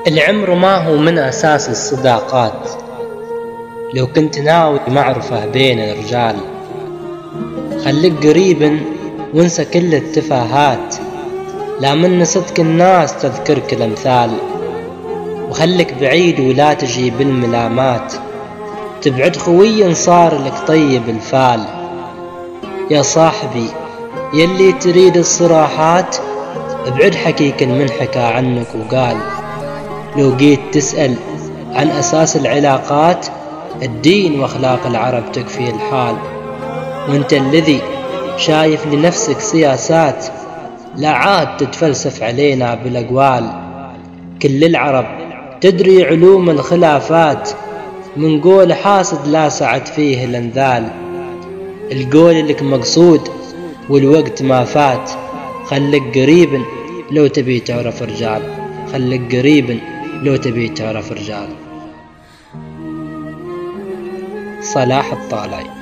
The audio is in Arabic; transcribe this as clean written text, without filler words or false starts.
العمر ما هو من أساس الصداقات، لو كنت ناوي معرفة بين الرجال خليك قريب وانسى كل التفاهات، لا من صدق الناس تذكرك الأمثال، وخليك بعيد ولا تجي بالملامات، تبعد خوي صار لك طيب الفال. يا صاحبي يلي تريد الصراحات ابعد حكيك من حكى عنك وقال، لو جيت تسأل عن أساس العلاقات الدين واخلاق العرب تكفي الحال. وانت الذي شايف لنفسك سياسات لا عاد تتفلسف علينا بالأقوال، كل العرب تدري علوم الخلافات، من قول حاسد لا سعد فيه الانذال. القول لك مقصود والوقت ما فات، خليك قريب لو تبي تعرف رجال، خليك قريب لو تبي تعرف رجال. صلاح الطالعي.